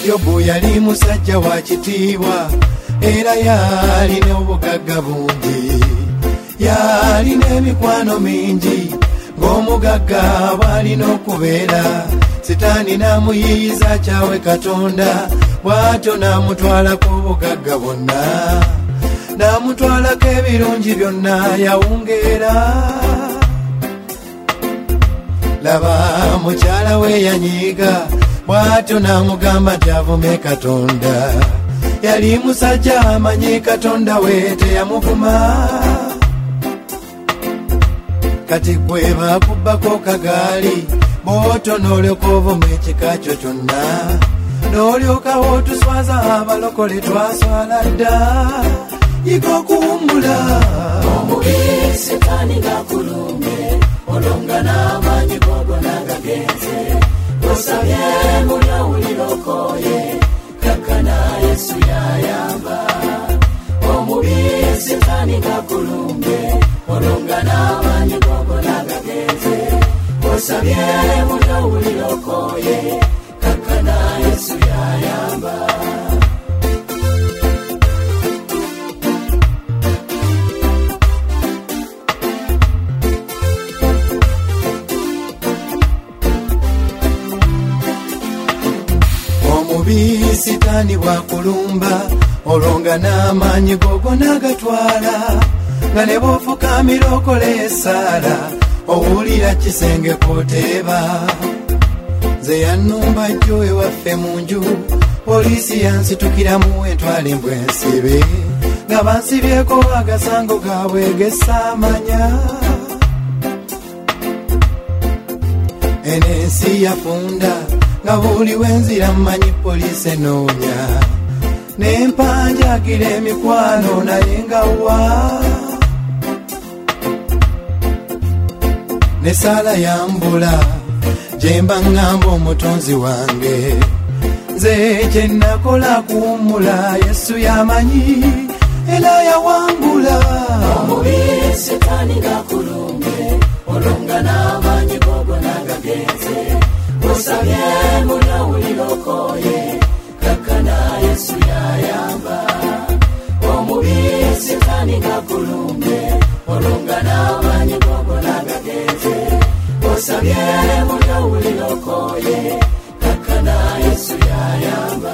Yobu yali musajja wa kitiibwa era yalina obugagga bungi, yalina emikwano mingi. Ng'omugagga bw'alina okubeera, Sitaani n'amuyiiza kyawe Katonda, bw'atyo n'amutwalako obugagga bwonna, n'amutwalako ebirungi byonna yawungeera. Laba mukyala we yanyiiga, bw'atyo n'amugamba nti avume Katonda. Yali musajja amanyi Katonda we teyamuvuma. Kati gwe bakubbako kagaali, bw'otonooleka ovuma ekika kyo kyonna, n'olyoka otuswaza abalokole twaswala dda. Yiga okuwummula. Omubi Sitaani ng'akulumye, olonga n'amaanyi gogo n'agagenze. Osabye mulyawulira okooye, kakkana Yesu y'ayamba. Omubi Sitaani ng'akulumye, olonga n'amaanyi gogo n'agagenze. Osabye mulyawulira okooye, kakkana Yesu y'ayamba. Omubi Sitaani bw'akulumba, olonga n'amaanyi gogo n'agatwala, nga ne bw'ofukamira okola essaala, owulira kisenge kw'oteeba. Nze yannumba jjo ewaffe mu nju, poliisi yansitukiramu entwale mbwe nsibe, nga bansibyeko agasango gaabwe g'essaamanya. Eno ensi yafunda, nga buli wenzira mmanyi poliisi enoonya, n'empanjagira emikwano naye nga wa. Ne saala yambula, gye mba ŋŋamba omutonzi wange, nze kye nakola kuwummula. Yesu yamanyi era yawangula. Omubi Sitaani ng'akulumye, olonga n'amaanyi gogo n'agagenze. Osabye mulyawulira okooye, kakkana Yesu y'ayamba. Omubi Sitaani ng'akulumye, olonga n'amaanyi gogo n'agagenze. Osabye mulyawulira okooye, kakkana Yesu y'ayamba.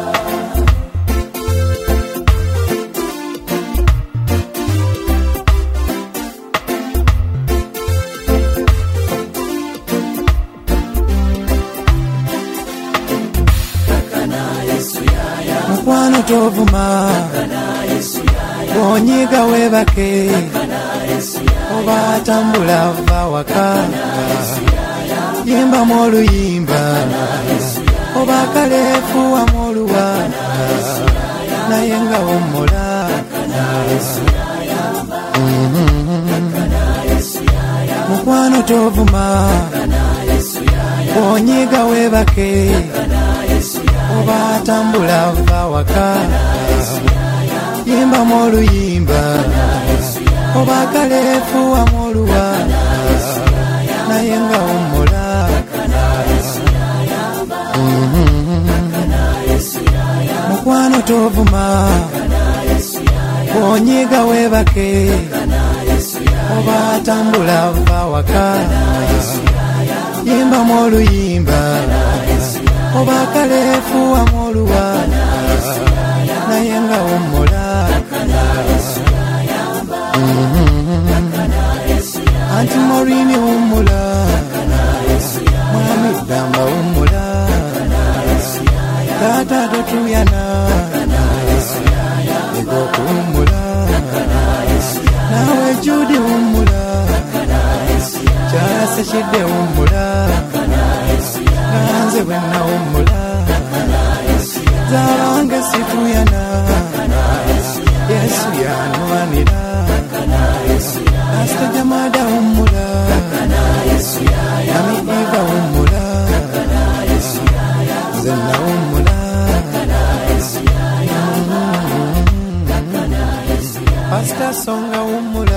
Mukwano tovuma, bw'onyiiga weebake, oba atambula ava waka, yimbamu oluyimba, oba akaleefuwamu oluwa, naye nga wummula. Mukwano tovuma, bw'onyiiga weebake, oba atambula ava waka, yimbamu oluyimba, oba akaleefuwamu oluwa, naye nga wummula. Mukwano tovuma, bw'onyiiga weebake, oba atambula ava waka, yimbamu oluyimba, oba akaleefuwamu oluwa, naye nga wummula. Anti Morini wummula, Mwami Ddamba wummula, Taata totuyana, ego okuwummula. Naawe Judy wummula, Kyala Ssekidde wummula, nanze bwe nawummula. Zaabange situyana, Yesu yanwanira. Pastor Jamada wummula, Mami Eva wummula, nze nawummula. Pastor Songa wummula.